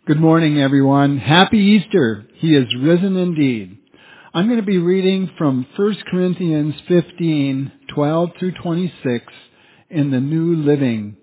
Good morning, everyone. Happy Easter. He is risen indeed. I'm going to be reading from 1 Corinthians 15, 12 through 26 in the New Living.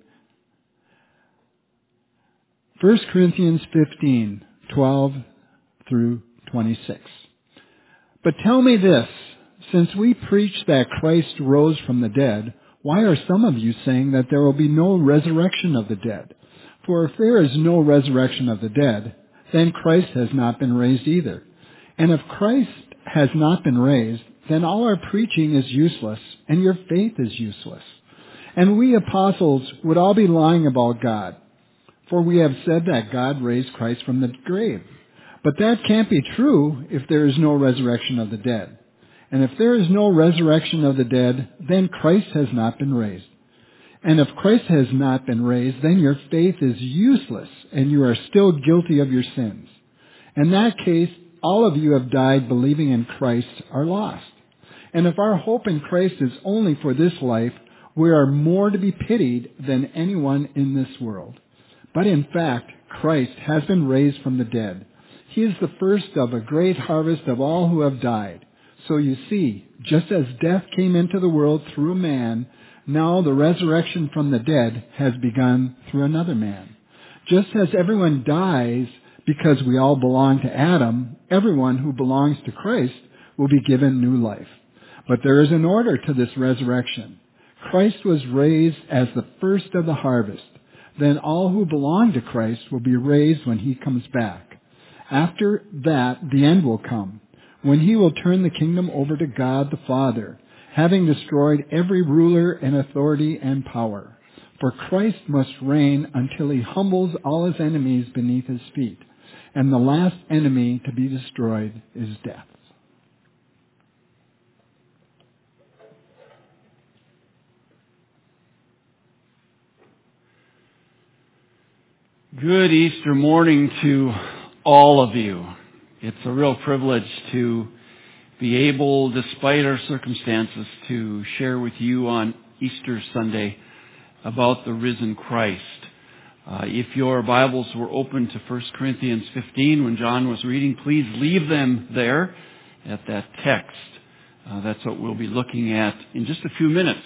1 Corinthians 15, 12 through 26. But tell me this, since we preach that Christ rose from the dead, why are some of you saying that there will be no resurrection of the dead? For if there is no resurrection of the dead, then Christ has not been raised either. And if Christ has not been raised, then all our preaching is useless, and your faith is useless. And we apostles would all be lying about God, for we have said that God raised Christ from the grave. But that can't be true if there is no resurrection of the dead. And if there is no resurrection of the dead, then Christ has not been raised. And if Christ has not been raised, then your faith is useless, and you are still guilty of your sins. In that case, all of you have died believing in Christ are lost. And if our hope in Christ is only for this life, we are more to be pitied than anyone in this world. But in fact, Christ has been raised from the dead. He is the first of a great harvest of all who have died. So you see, just as death came into the world through a man, now the resurrection from the dead has begun through another man. Just as everyone dies because we all belong to Adam, everyone who belongs to Christ will be given new life. But there is an order to this resurrection. Christ was raised as the first of the harvest. Then all who belong to Christ will be raised when he comes back. After that, the end will come, when he will turn the kingdom over to God the Father, having destroyed every ruler and authority and power. For Christ must reign until he humbles all his enemies beneath his feet. And the last enemy to be destroyed is death. Good Easter morning to all of you. It's a real privilege to be able, despite our circumstances, to share with you on Easter Sunday about the risen Christ. If your Bibles were open to 1 Corinthians 15 when John was reading, please leave them there at that text. That's what we'll be looking at in just a few minutes.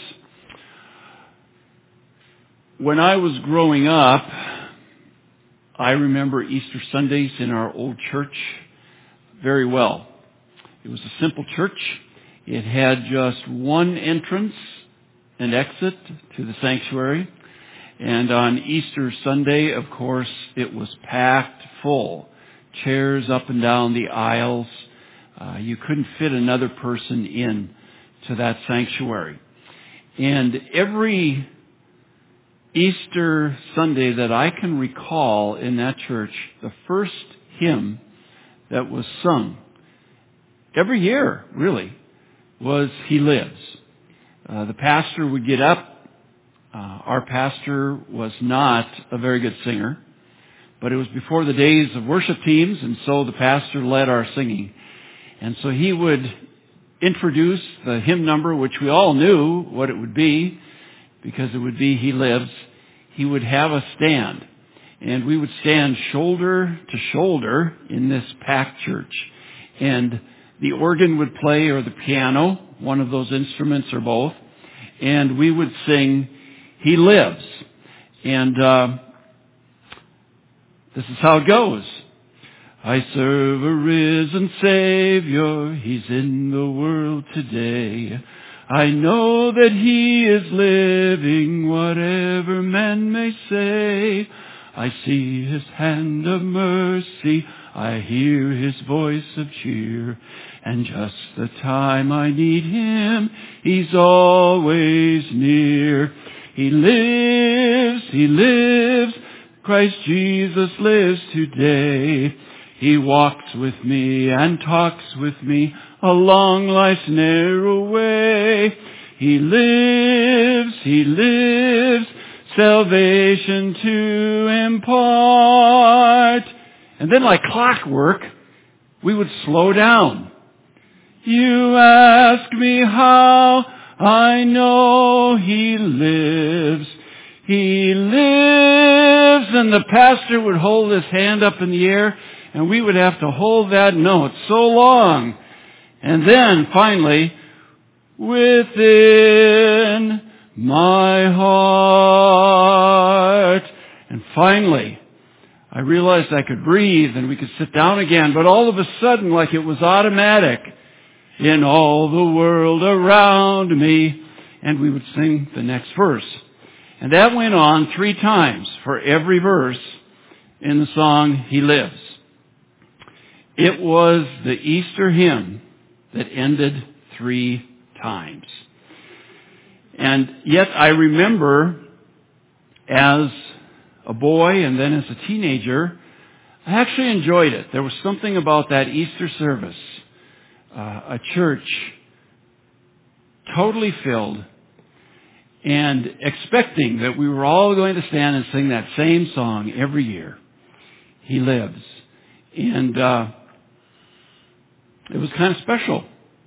When I was growing up, I remember Easter Sundays in our old church very well. It was a simple church. It had just one entrance and exit to the sanctuary. And on Easter Sunday, of course, it was packed full. Chairs up and down the aisles. You couldn't fit another person in to that sanctuary. And every Easter Sunday that I can recall in that church, the first hymn that was sung every year, really, was He Lives. The pastor would get up. Our pastor was not a very good singer, but it was before the days of worship teams, and so the pastor led our singing. And so he would introduce the hymn number, which we all knew what it would be, because it would be He Lives. He would have us stand, and we would stand shoulder to shoulder in this packed church. And the organ would play, or the piano, one of those instruments or both, and we would sing, He Lives. And this is how it goes. I serve a risen Savior, He's in the world today. I know that He is living, whatever men may say. I see His hand of mercy, I hear His voice of cheer. And just the time I need Him, He's always near. He lives, Christ Jesus lives today. He walks with me and talks with me along life's narrow way. He lives, salvation to impart. And then like clockwork, we would slow down. You ask me how I know He lives. He lives, and the pastor would hold his hand up in the air, and we would have to hold that note so long. And then, finally, within my heart. And finally, I realized I could breathe and we could sit down again, but all of a sudden, like it was automatic, in all the world around me, and we would sing the next verse. And that went on 3 times for every verse in the song, He Lives. It was the Easter hymn that ended 3 times. And yet I remember as a boy and then as a teenager, I actually enjoyed it. There was something about that Easter service, a church totally filled and expecting that we were all going to stand and sing that same song every year. He lives. And it was kind of special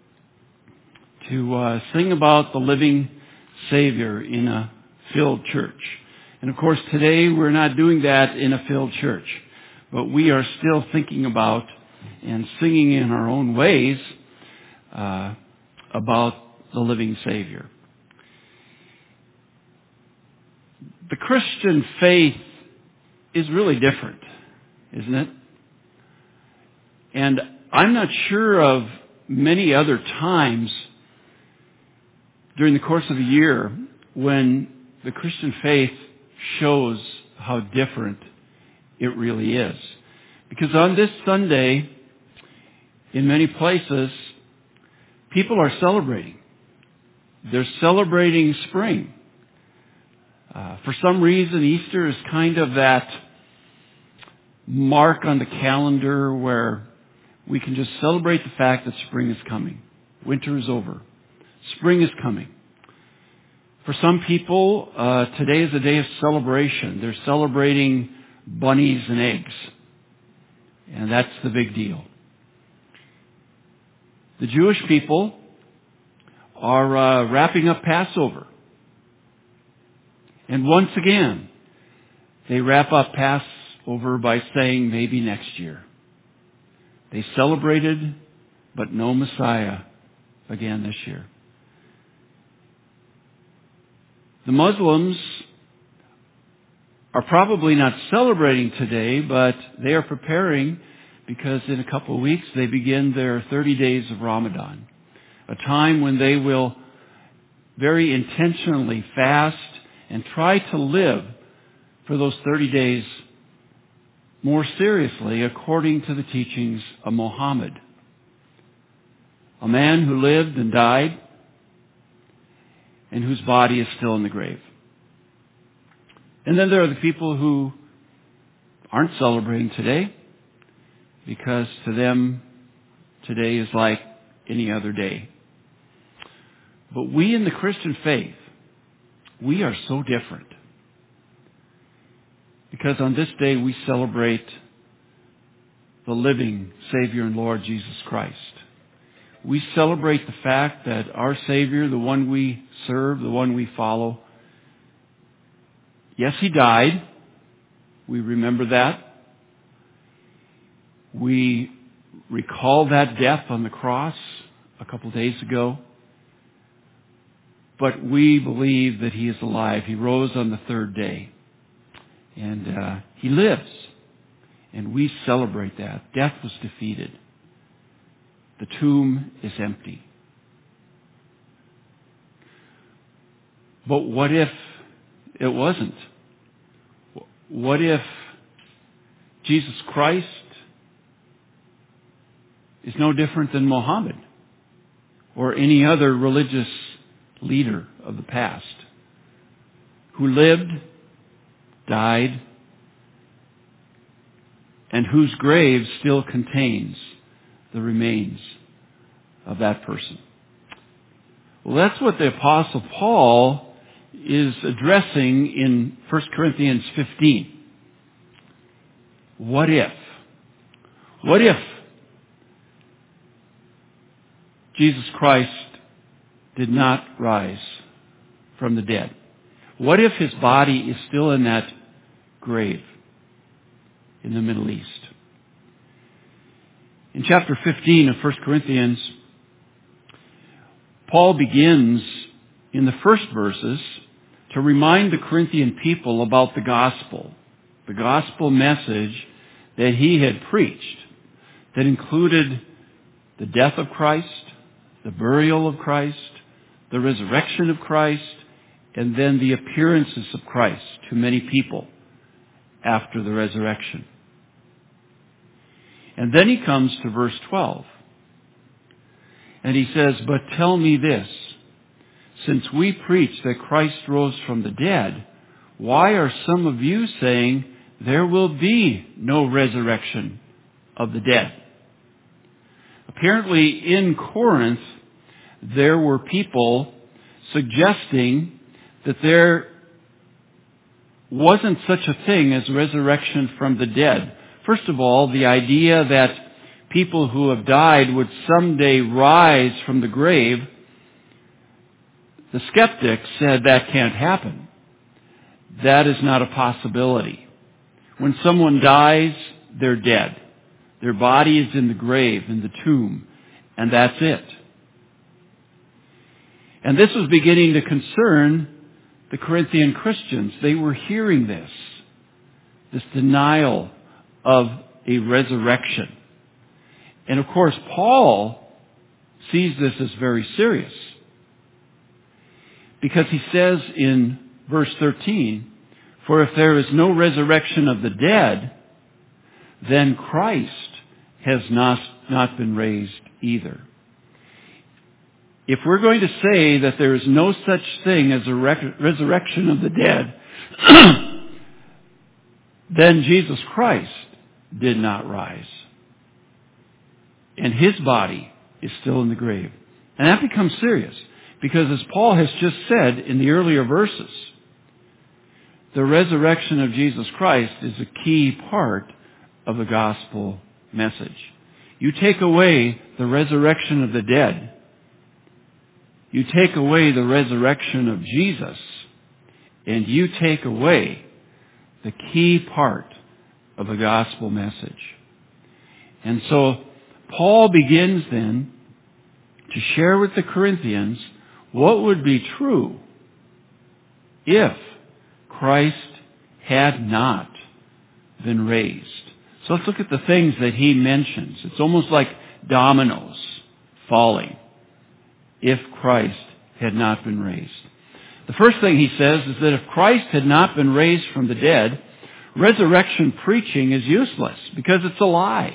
to sing about the living Savior in a filled church. And of course, today we're not doing that in a filled church, but we are still thinking about and singing in our own ways about the living Savior. The Christian faith is really different, isn't it? And I'm not sure of many other times during the course of a year when the Christian faith shows how different it really is. Because on this Sunday, in many places, people are celebrating. They're celebrating spring. For some reason, Easter is kind of that mark on the calendar where we can just celebrate the fact that spring is coming. Winter is over. Spring is coming. For some people, today is a day of celebration. They're celebrating bunnies and eggs. And that's the big deal. The Jewish people are wrapping up Passover. And once again, they wrap up Passover by saying maybe next year. They celebrated, but no Messiah again this year. The Muslims are probably not celebrating today, but they are preparing because in a couple of weeks they begin their 30 days of Ramadan, a time when they will very intentionally fast and try to live for those 30 days more seriously according to the teachings of Muhammad, a man who lived and died and whose body is still in the grave. And then there are the people who aren't celebrating today because to them today is like any other day. But we in the Christian faith, we are so different. Because on this day we celebrate the living Savior and Lord Jesus Christ. We celebrate the fact that our Savior, the one we serve, the one we follow, yes, He died. We remember that. We recall that death on the cross a couple days ago. But we believe that He is alive. He rose on the 3rd day. And He lives. And we celebrate that. Death was defeated. The tomb is empty. But what if it wasn't? What if Jesus Christ is no different than Muhammad or any other religious leader of the past who lived, died, and whose grave still contains the remains of that person? Well, that's what the Apostle Paul is addressing in 1 Corinthians 15. What if? What if Jesus Christ did not rise from the dead? What if his body is still in that grave in the Middle East? In chapter 15 of 1 Corinthians, Paul begins in the first verses to remind the Corinthian people about the gospel message that he had preached, that included the death of Christ, the burial of Christ, the resurrection of Christ, and then the appearances of Christ to many people after the resurrection. And then he comes to verse 12. And he says, "But tell me this, since we preach that Christ rose from the dead, why are some of you saying there will be no resurrection of the dead?" Apparently in Corinth, there were people suggesting that there wasn't such a thing as resurrection from the dead. First of all, the idea that people who have died would someday rise from the grave, the skeptics said that can't happen. That is not a possibility. When someone dies, they're dead. Their body is in the grave, in the tomb, and that's it. And this was beginning to concern the Corinthian Christians. They were hearing this denial of a resurrection. And of course, Paul sees this as very serious, because he says in verse 13, "For if there is no resurrection of the dead, then Christ has not been raised either." If we're going to say that there is no such thing as a resurrection of the dead, then Jesus Christ did not rise. And his body is still in the grave. And that becomes serious, because as Paul has just said in the earlier verses, the resurrection of Jesus Christ is a key part of the gospel message. You take away the resurrection of the dead, you take away the resurrection of Jesus, and you take away the key part of the gospel message. And so Paul begins then to share with the Corinthians what would be true if Christ had not been raised. So let's look at the things that he mentions. It's almost like dominoes falling if Christ had not been raised. The first thing he says is that if Christ had not been raised from the dead, resurrection preaching is useless because it's a lie.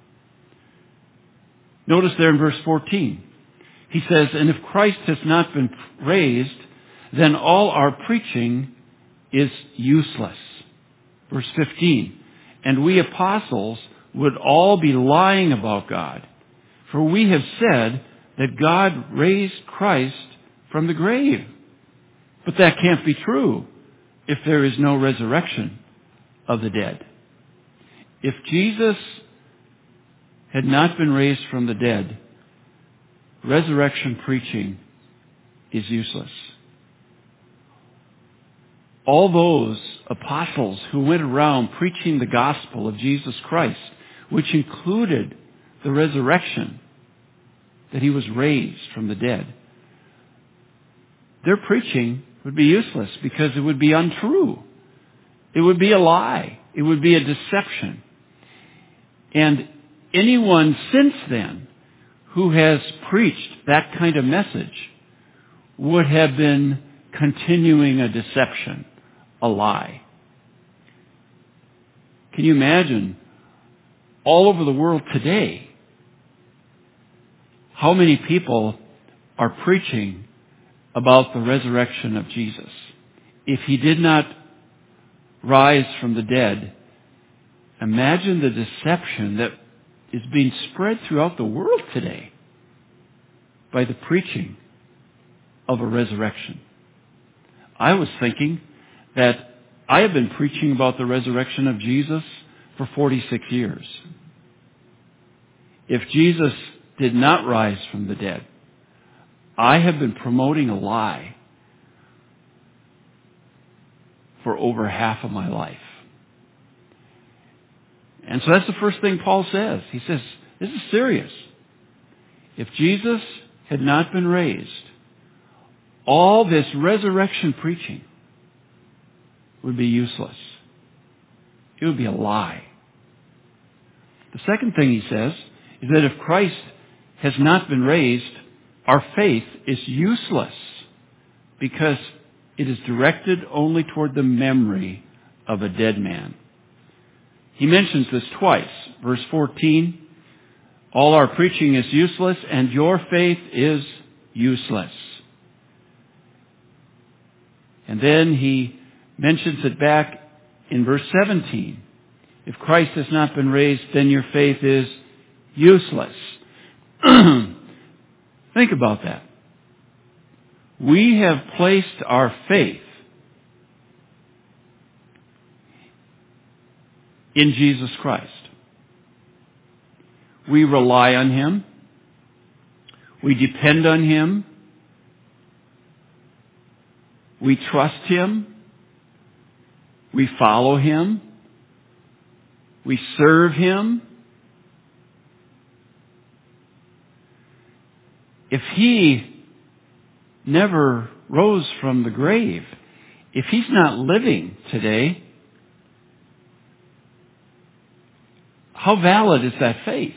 Notice there in verse 14, he says, "And if Christ has not been raised, then all our preaching is useless." Verse 15, "And we apostles would all be lying about God, for we have said that God raised Christ from the grave. But that can't be true if there is no resurrection of the dead." If Jesus had not been raised from the dead, resurrection preaching is useless. All those apostles who went around preaching the gospel of Jesus Christ, which included the resurrection, that he was raised from the dead, their preaching would be useless because it would be untrue. It would be a lie. It would be a deception. And anyone since then who has preached that kind of message would have been continuing a deception, a lie. Can you imagine all over the world today how many people are preaching about the resurrection of Jesus? If he did not rise from the dead, imagine the deception that is being spread throughout the world today by the preaching of a resurrection. I was thinking that I have been preaching about the resurrection of Jesus for 46 years. If Jesus did not rise from the dead, I have been promoting a lie for over half of my life. And so that's the first thing Paul says. He says, this is serious. If Jesus had not been raised, all this resurrection preaching would be useless. It would be a lie. The second thing he says is that if Christ has not been raised, our faith is useless because it is directed only toward the memory of a dead man. He mentions this twice. Verse 14, all our preaching is useless and your faith is useless. And then he mentions it back in verse 17. If Christ has not been raised, then your faith is useless. Think about that. We have placed our faith in Jesus Christ. We rely on Him. We depend on Him. We trust Him. We follow Him. We serve Him. If He never rose from the grave, if He's not living today, how valid is that faith?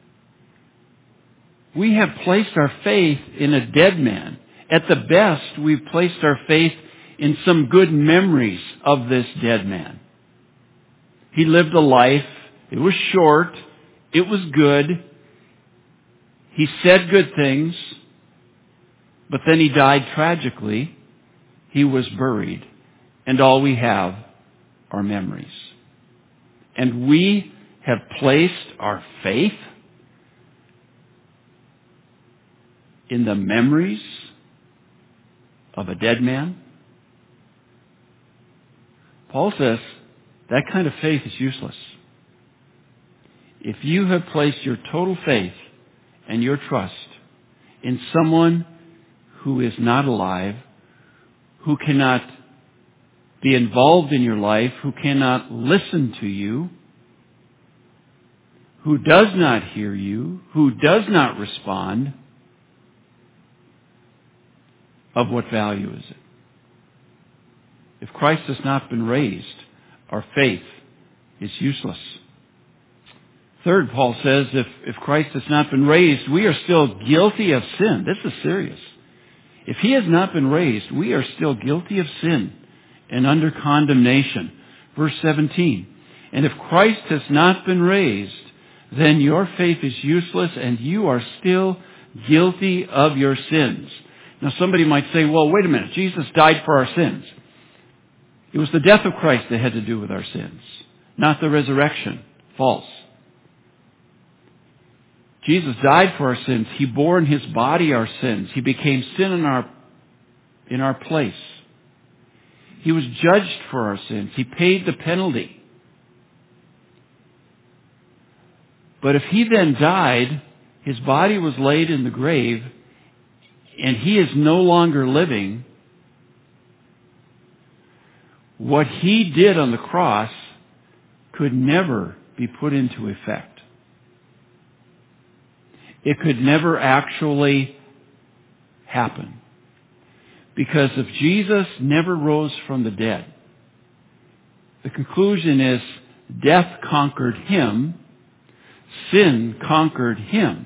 We have placed our faith in a dead man. At the best, we've placed our faith in some good memories of this dead man. He lived a life. It was short. It was good. He said good things. But then he died tragically. He was buried. And all we have are memories. And we have placed our faith in the memories of a dead man. Paul says that kind of faith is useless. If you have placed your total faith and your trust in someone who is not alive, who cannot be involved in your life, who cannot listen to you, who does not hear you, who does not respond, of what value is it? If Christ has not been raised, our faith is useless. Third, Paul says, if Christ has not been raised, we are still guilty of sin. This is serious. If He has not been raised, we are still guilty of sin and under condemnation. Verse 17, and if Christ has not been raised, then your faith is useless and you are still guilty of your sins. Now somebody might say, well, wait a minute, Jesus died for our sins. It was the death of Christ that had to do with our sins, not the resurrection. False. Jesus died for our sins. He bore in His body our sins. He became sin in our place. He was judged for our sins. He paid the penalty. But if He then died, His body was laid in the grave, and He is no longer living, what He did on the cross could never be put into effect. It could never actually happen. Because if Jesus never rose from the dead, the conclusion is death conquered Him, sin conquered Him.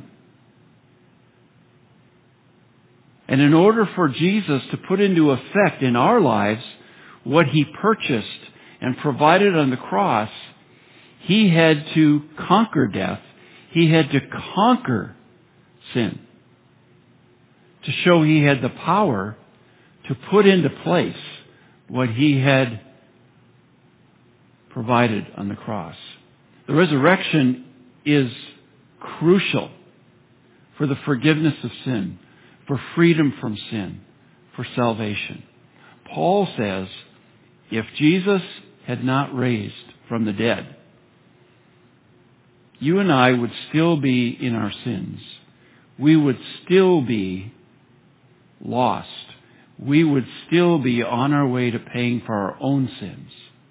And in order for Jesus to put into effect in our lives what He purchased and provided on the cross, He had to conquer death. He had to conquer sin to show He had the power to put into place what He had provided on the cross. The resurrection is crucial for the forgiveness of sin, for freedom from sin, for salvation. Paul says, if Jesus had not raised from the dead, you and I would still be in our sins. We would still be lost. we would still be on our way to paying for our own sins,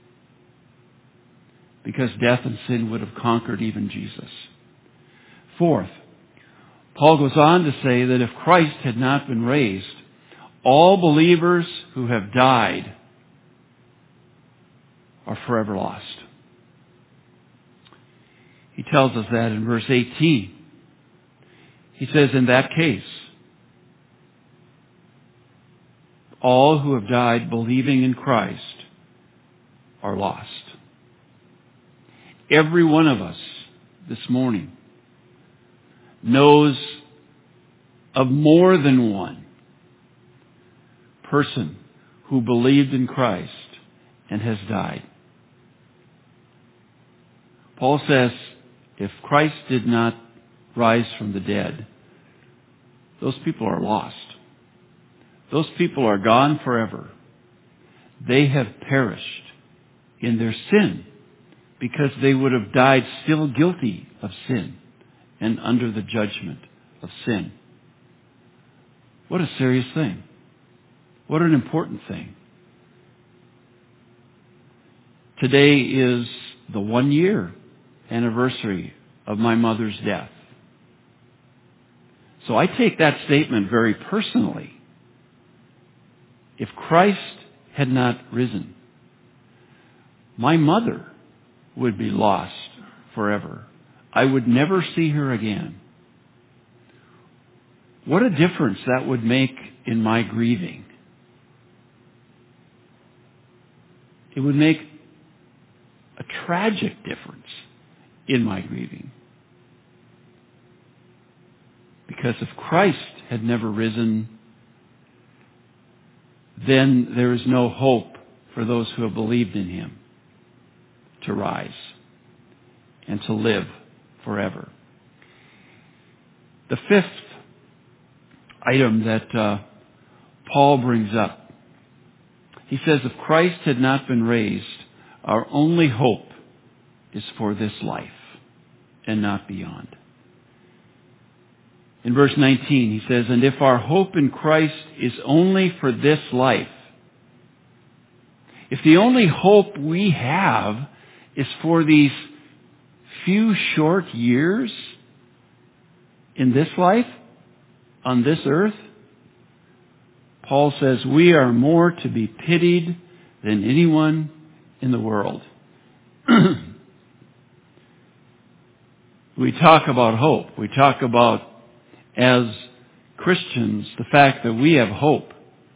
because death and sin would have conquered even Jesus. Fourth, Paul goes on to say that if Christ had not been raised, all believers who have died are forever lost. He tells us that in verse 18. He says, in that case, all who have died believing in Christ are lost. Every one of us this morning knows of more than one person who believed in Christ and has died. Paul says, if Christ did not rise from the dead, those people are lost. Those people are gone forever. They have perished in their sin because they would have died still guilty of sin and under the judgment of sin. What a serious thing. What an important thing. Today is the 1-year anniversary of my mother's death. So I take that statement very personally. If Christ had not risen, my mother would be lost forever. I would never see her again. What a difference that would make in my grieving. It would make a tragic difference in my grieving. Because if Christ had never risen, then there is no hope for those who have believed in Him to rise and to live forever. The fifth item that Paul brings up, he says, if Christ had not been raised, our only hope is for this life and not beyond. In verse 19, he says, and if our hope in Christ is only for this life, if the only hope we have is for these few short years in this life, on this earth, Paul says we are more to be pitied than anyone in the world. We talk about hope. We talk about, as Christians, the fact that we have hope.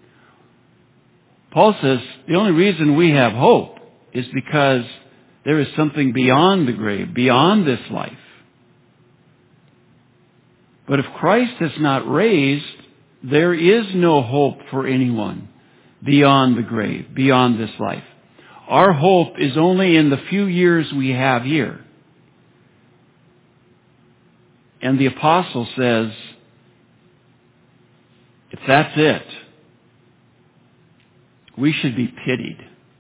Paul says the only reason we have hope is because there is something beyond the grave, beyond this life. But if Christ is not raised, there is no hope for anyone beyond the grave, beyond this life. Our hope is only in the few years we have here. And the apostle says, if that's it, we should be pitied.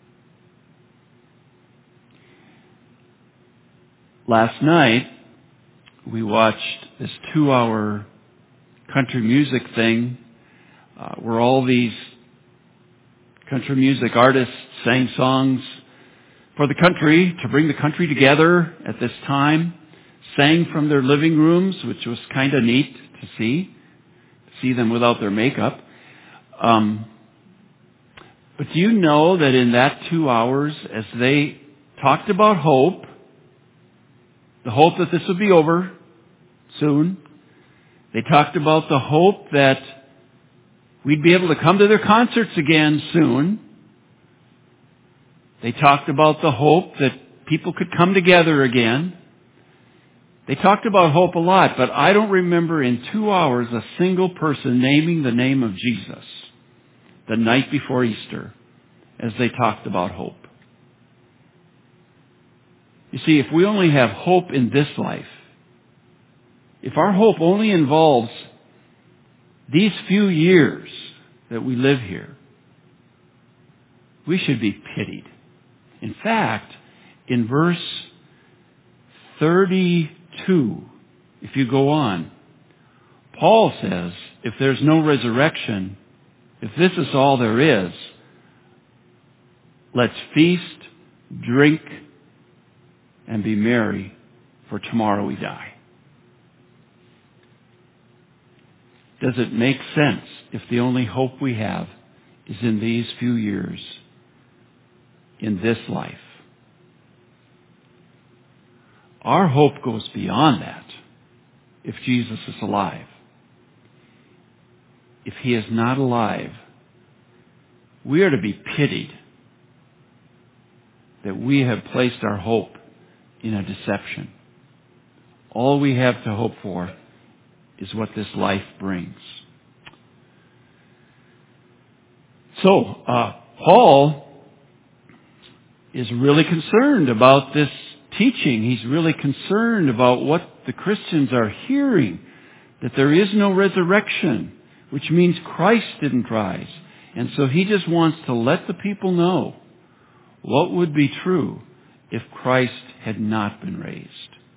Last night, we watched this 2-hour country music thing where all these country music artists sang songs for the country, to bring the country together at this time, sang from their living rooms, which was kind of neat to see them without their makeup. But do you know that in that 2 hours, as they talked about hope, the hope that this would be over soon, they talked about the hope that we'd be able to come to their concerts again soon. They talked about the hope that people could come together again. They talked about hope a lot, but I don't remember in 2 hours a single person naming the name of Jesus the night before Easter as they talked about hope. You see, if we only have hope in this life, if our hope only involves these few years that we live here, we should be pitied. In fact, in verse 32, if you go on, Paul says, if there's no resurrection, if this is all there is, let's feast, drink, and be merry, for tomorrow we die. Does it make sense if the only hope we have is in these few years, in this life? Our hope goes beyond that if Jesus is alive. If he is not alive, we are to be pitied that we have placed our hope in a deception. All we have to hope for is what this life brings. So, Paul is really concerned about this teaching. He's really concerned about what the Christians are hearing, that there is no resurrection, which means Christ didn't rise. And so he just wants to let the people know what would be true if Christ had not been raised.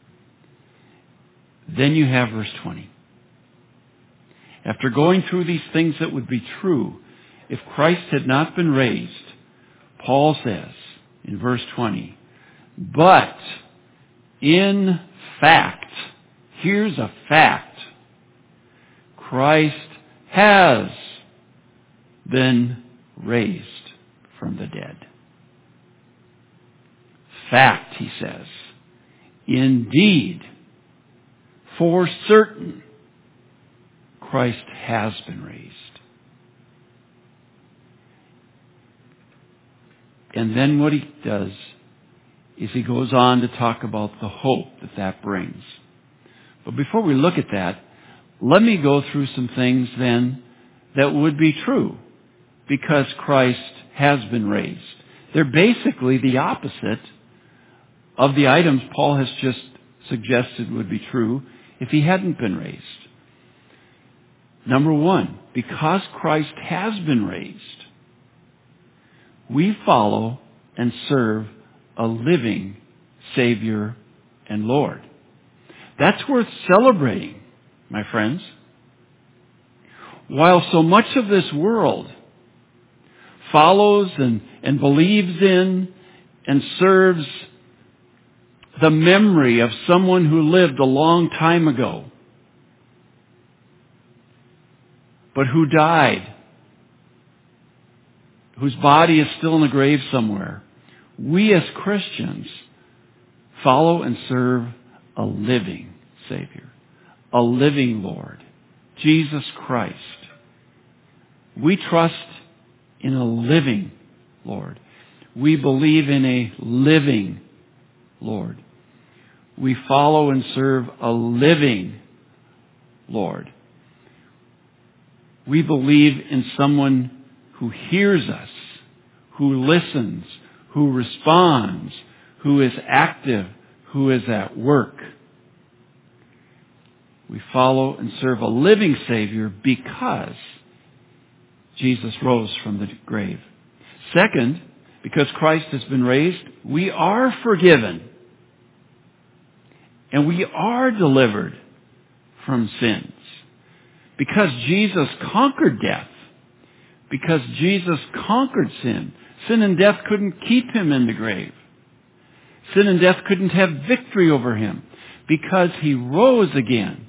Then you have verse 20. After going through these things that would be true if Christ had not been raised, Paul says in verse 20, but in fact, here's a fact, Christ has been raised from the dead. Fact, he says. Indeed, for certain, Christ has been raised. And then what he does is he goes on to talk about the hope that that brings. But before we look at that, let me go through some things then that would be true because Christ has been raised. They're basically the opposite of the items Paul has just suggested would be true if he hadn't been raised. Number one, because Christ has been raised, we follow and serve a living Savior and Lord. That's worth celebrating, my friends. While so much of this world follows and believes in and serves the memory of someone who lived a long time ago, but who died, whose body is still in the grave somewhere, we as Christians follow and serve a living Savior, a living Lord, Jesus Christ. We trust in a living Lord. We believe in a living Lord. We follow and serve a living Lord. We believe in someone who hears us, who listens, who responds, who is active, who is at work. We follow and serve a living Savior because Jesus rose from the grave. Second, because Christ has been raised, we are forgiven. And we are delivered from sins. Because Jesus conquered death. Because Jesus conquered sin. Sin and death couldn't keep him in the grave. Sin and death couldn't have victory over him. Because he rose again.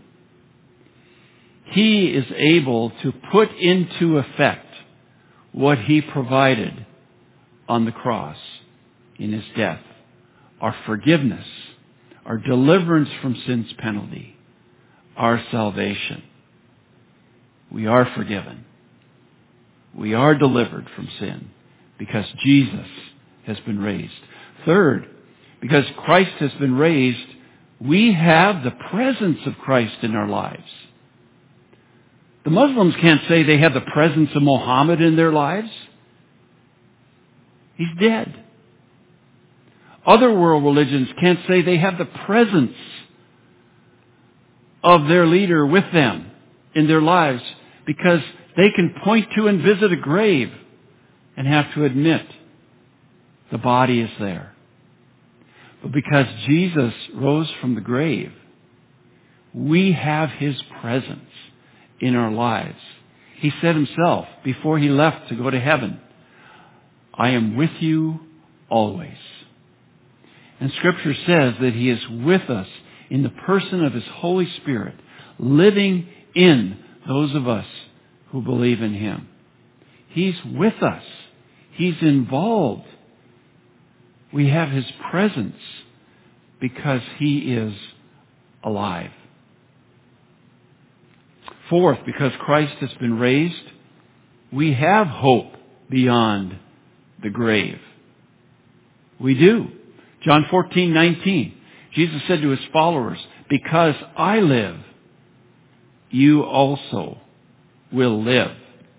He is able to put into effect what he provided on the cross in his death. Our forgiveness, our deliverance from sin's penalty, our salvation. We are forgiven. We are delivered from sin because Jesus has been raised. Third, because Christ has been raised, we have the presence of Christ in our lives. The Muslims can't say they have the presence of Muhammad in their lives. He's dead. Other world religions can't say they have the presence of their leader with them in their lives because they can point to and visit a grave and have to admit the body is there. But because Jesus rose from the grave, we have his presence in our lives. He said himself before he left to go to heaven, I am with you always. And Scripture says that He is with us in the person of His Holy Spirit, living in those of us who believe in Him. He's with us. He's involved. We have His presence because He is alive. Fourth, because Christ has been raised, we have hope beyond the grave. We do. John 14:19, Jesus said to His followers, because I live, you also will live.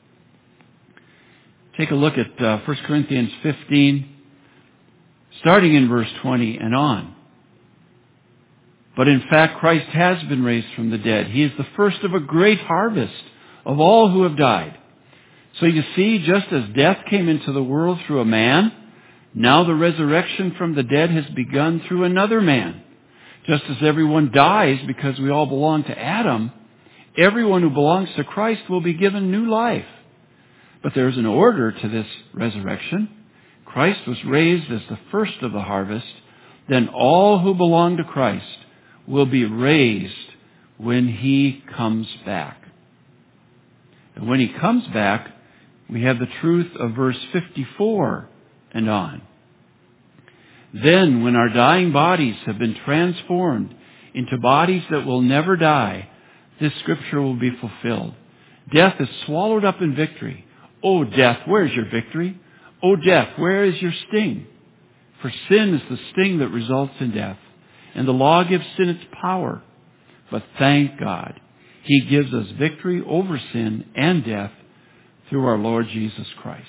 Take a look at 1 Corinthians 15, starting in verse 20 and on. But in fact, Christ has been raised from the dead. He is the first of a great harvest of all who have died. So you see, just as death came into the world through a man, now the resurrection from the dead has begun through another man. Just as everyone dies because we all belong to Adam, everyone who belongs to Christ will be given new life. But there's an order to this resurrection. Christ was raised as the first of the harvest. Then all who belong to Christ will be raised when He comes back. And when He comes back, we have the truth of verse 54 and on. Then, when our dying bodies have been transformed into bodies that will never die, this Scripture will be fulfilled. Death is swallowed up in victory. O death, where is your victory? O death, where is your sting? For sin is the sting that results in death, and the law gives sin its power. But thank God, He gives us victory over sin and death through our Lord Jesus Christ.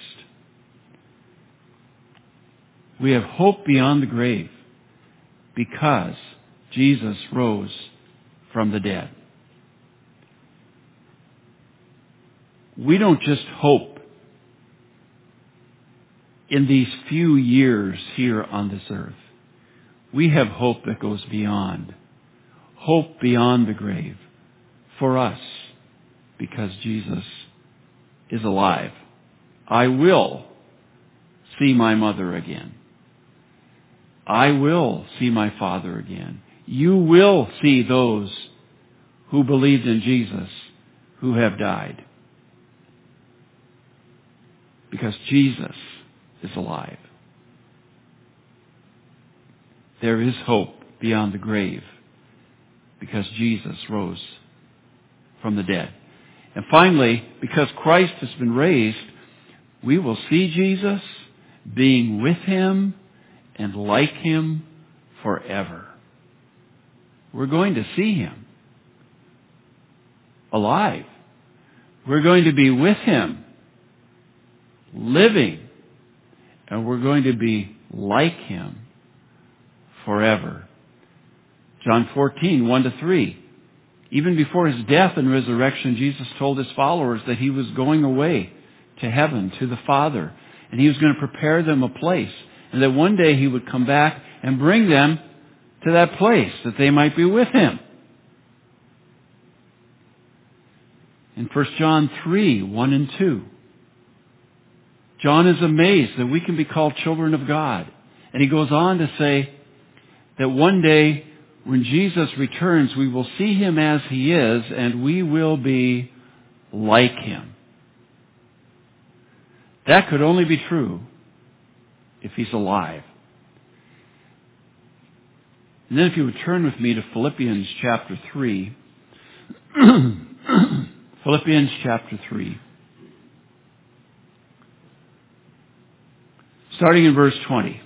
We have hope beyond the grave because Jesus rose from the dead. We don't just hope in these few years here on this earth. We have hope that goes beyond. Hope beyond the grave for us because Jesus is alive. I will see my mother again. I will see my father again. You will see those who believed in Jesus who have died. Because Jesus is alive. There is hope beyond the grave because Jesus rose from the dead. And finally, because Christ has been raised, we will see Jesus being with Him and like Him forever. We're going to see Him alive. We're going to be with Him living, and we're going to be like Him forever. John 14, 1-3. Even before His death and resurrection, Jesus told His followers that He was going away to heaven, to the Father, and He was going to prepare them a place, and that one day He would come back and bring them to that place, that they might be with Him. In 1 John 3, 1 and 2, John is amazed that we can be called children of God. And he goes on to say that one day when Jesus returns, we will see Him as He is, and we will be like Him. That could only be true if He's alive. And then if you would turn with me to Philippians chapter 3. Philippians chapter 3. Starting in verse 20.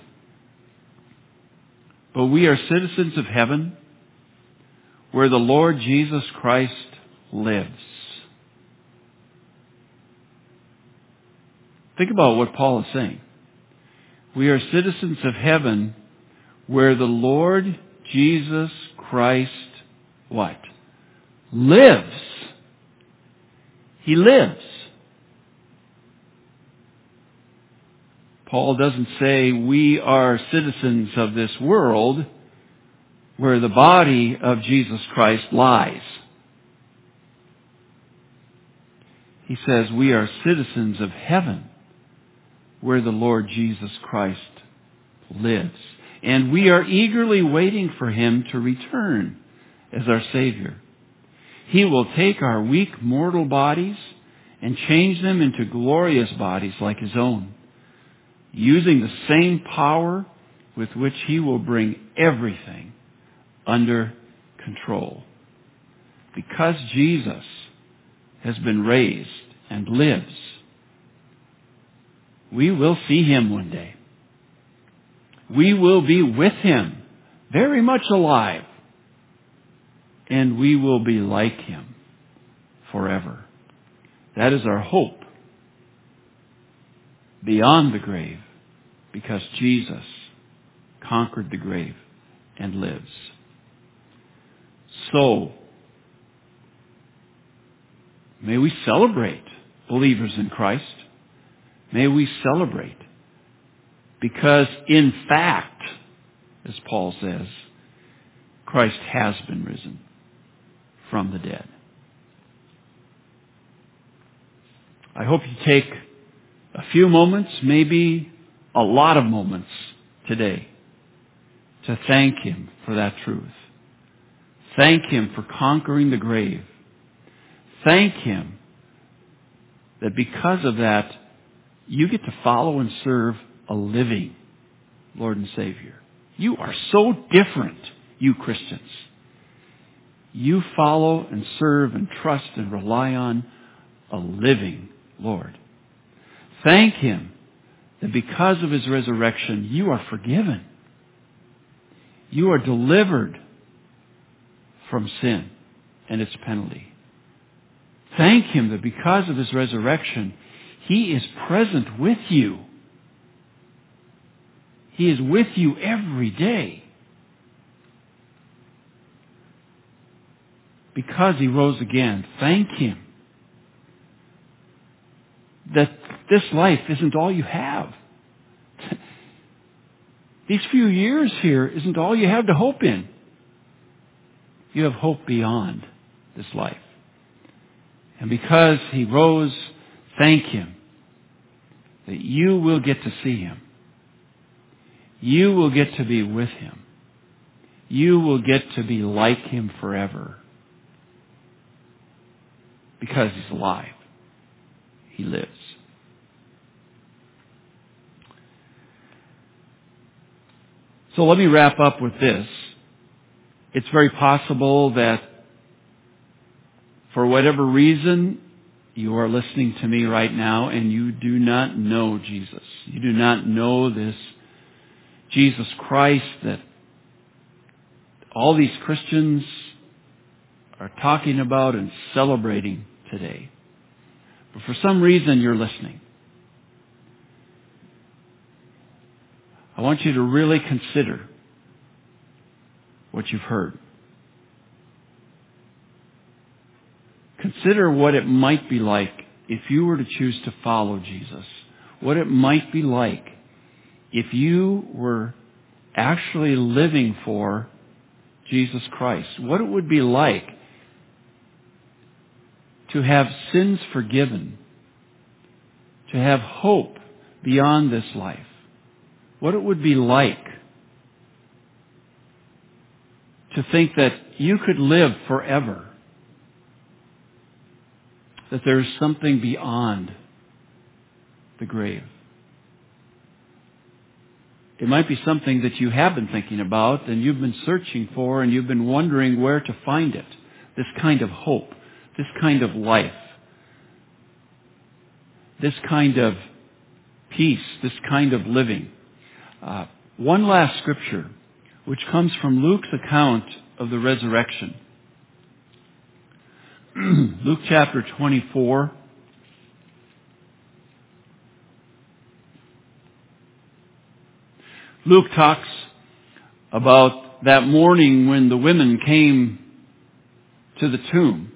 But we are citizens of heaven, where the Lord Jesus Christ lives. Think about what Paul is saying. We are citizens of heaven, where the Lord Jesus Christ, what? Lives. He lives. Paul doesn't say we are citizens of this world where the body of Jesus Christ lies. He says we are citizens of heaven, where the Lord Jesus Christ lives. And we are eagerly waiting for Him to return as our Savior. He will take our weak mortal bodies and change them into glorious bodies like His own, using the same power with which He will bring everything under control. Because Jesus has been raised and lives, we will see Him one day. We will be with Him, very much alive, and we will be like Him forever. That is our hope beyond the grave, because Jesus conquered the grave and lives. So, may we celebrate, believers in Christ. May we celebrate, because in fact, as Paul says, Christ has been risen from the dead. I hope you take a few moments, maybe a lot of moments today, to thank Him for that truth. Thank Him for conquering the grave. Thank Him that because of that, you get to follow and serve a living Lord and Savior. You are so different, you Christians. You follow and serve and trust and rely on a living Lord. Thank Him that because of His resurrection, you are forgiven. You are delivered from sin and its penalty. Thank Him that because of His resurrection, He is present with you. He is with you every day. Because He rose again, thank Him that this life isn't all you have. These few years here isn't all you have to hope in. You have hope beyond this life. And because He rose, thank Him that you will get to see Him. You will get to be with Him. You will get to be like Him forever. Because He's alive. He lives. So let me wrap up with this. It's very possible that for whatever reason you are listening to me right now and you do not know Jesus. You do not know this Jesus Christ that all these Christians are talking about and celebrating today. But for some reason you're listening. I want you to really consider what you've heard. Consider what it might be like if you were to choose to follow Jesus. What it might be like if you were actually living for Jesus Christ. What it would be like to have sins forgiven. To have hope beyond this life. What it would be like to think that you could live forever. That there is something beyond the grave. It might be something that you have been thinking about and you've been searching for and you've been wondering where to find it. This kind of hope. This kind of life. This kind of peace. This kind of living. One last scripture, which comes from Luke's account of the resurrection. Luke chapter 24. Luke talks about that morning when the women came to the tomb.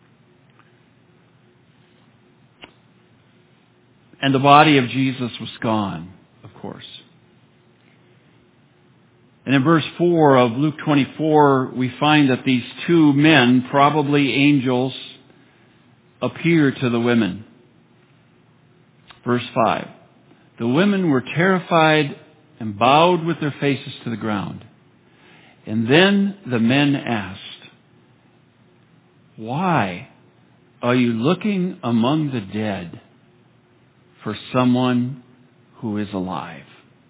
And the body of Jesus was gone, of course. And in verse 4 of Luke 24, we find that these two men, probably angels, appear to the women. Verse 5. The women were terrified and bowed with their faces to the ground. And then the men asked, "Why are you looking among the dead for someone who is alive?"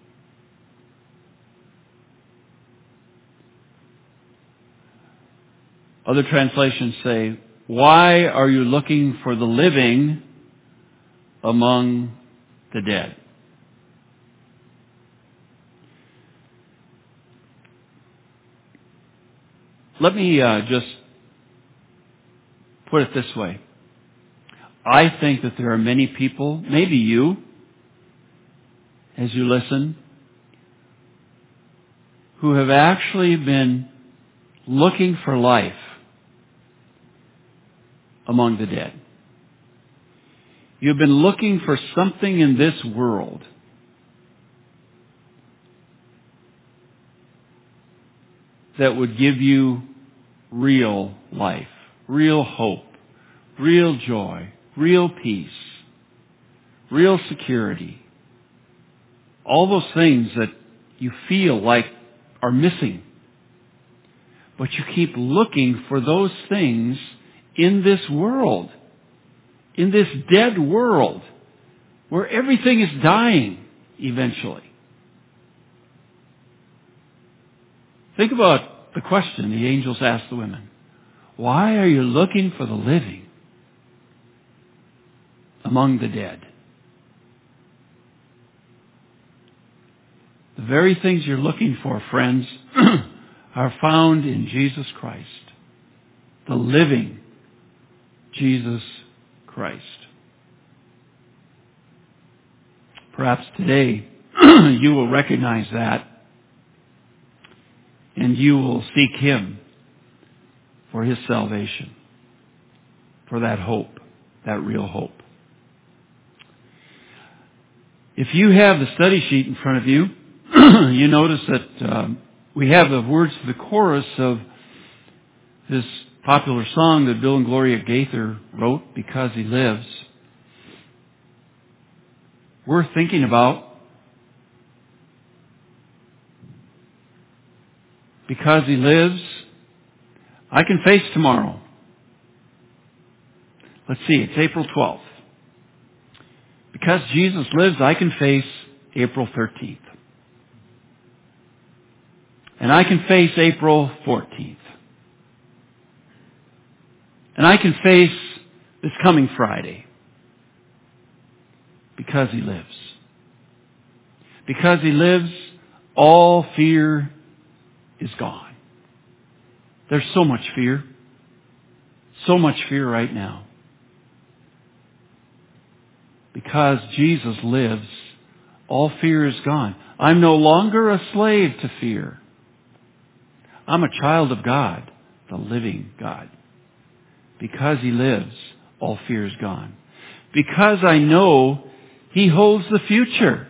Other translations say, "Why are you looking for the living among the dead?" Let me just put it this way. I think that there are many people, maybe you, as you listen, who have actually been looking for life among the dead. You've been looking for something in this world that would give you real life, real hope, real joy, real peace, real security. All those things that you feel like are missing. But you keep looking for those things in this world, in this dead world, where everything is dying eventually. Think about the question the angels asked the women. Why are you looking for the living among the dead? The very things you're looking for, friends, are found in Jesus Christ. The living Jesus Christ. Perhaps today you will recognize that and you will seek Him for His salvation, for that hope, that real hope. If you have the study sheet in front of you, you notice that we have the words to the chorus of this popular song that Bill and Gloria Gaither wrote, Because He Lives. Worth thinking about. Because He lives, I can face tomorrow. Let's see, it's April 12th. Because Jesus lives, I can face April 13th. And I can face April 14th. And I can face this coming Friday. Because He lives. Because He lives, all fear is gone. There's so much fear. So much fear right now. Because Jesus lives, all fear is gone. I'm no longer a slave to fear. I'm a child of God, the living God. Because He lives, all fear is gone. Because I know He holds the future.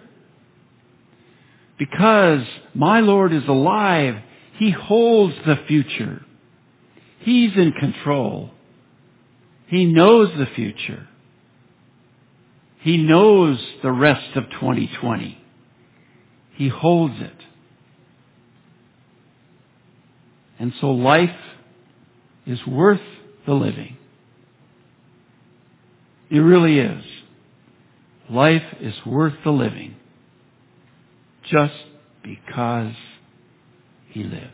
Because my Lord is alive, He holds the future. He's in control. He knows the future. He knows the rest of 2020. He holds it. And so life is worth the living. It really is. Life is worth the living just because He lives.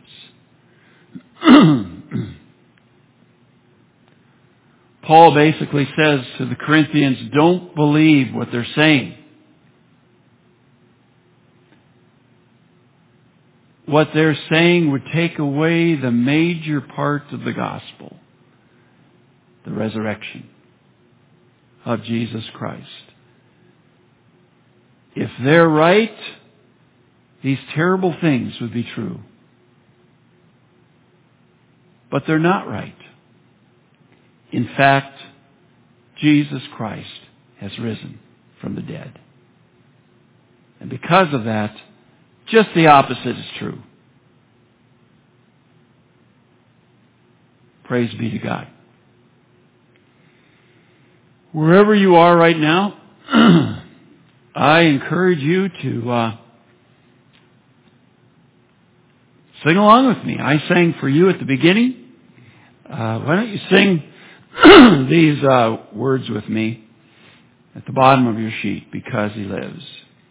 Paul basically says to the Corinthians, don't believe what they're saying. What they're saying would take away the major part of the gospel, the resurrection of Jesus Christ. If they're right, these terrible things would be true. But they're not right. In fact, Jesus Christ has risen from the dead. And because of that, just the opposite is true. Praise be to God. Wherever you are right now, I encourage you to sing along with me. I sang for you at the beginning. Why don't you sing these words with me at the bottom of your sheet? Because He lives.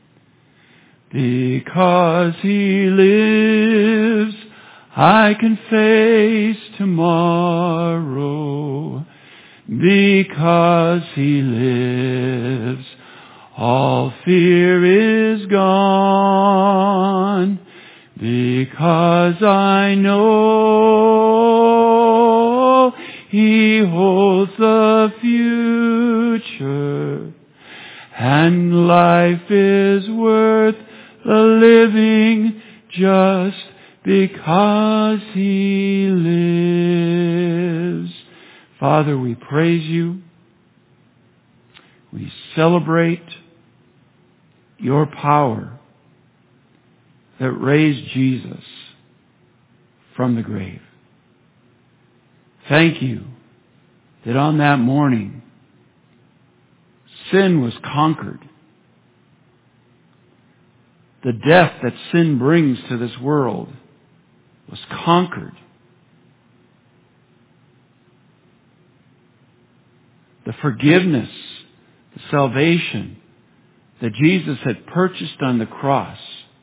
Because He lives, I can face tomorrow. Because He lives, all fear is gone. Because I know He holds the future, and life is worth the living just because He lives. Father, we praise You. We celebrate Your power that raised Jesus from the grave. Thank You that on that morning, sin was conquered. The death that sin brings to this world was conquered. The forgiveness, the salvation that Jesus had purchased on the cross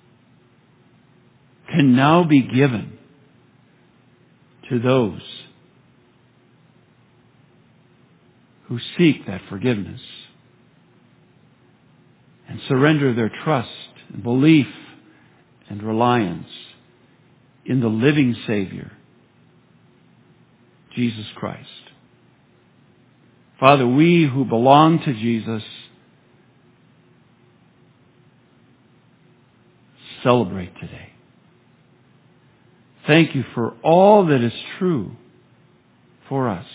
can now be given to those who seek that forgiveness and surrender their trust and belief and reliance in the living Savior, Jesus Christ. Father, we who belong to Jesus celebrate today. Thank You for all that is true for us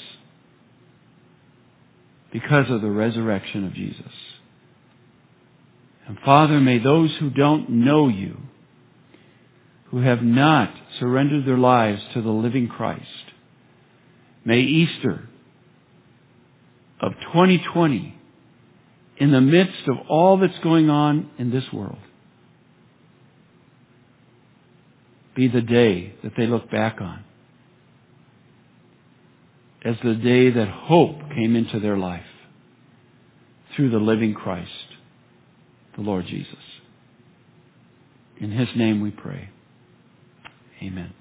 because of the resurrection of Jesus. And Father, may those who don't know You, who have not surrendered their lives to the living Christ, may Easter of 2020, in the midst of all that's going on in this world, be the day that they look back on as the day that hope came into their life through the living Christ, the Lord Jesus. In His name we pray. Amen.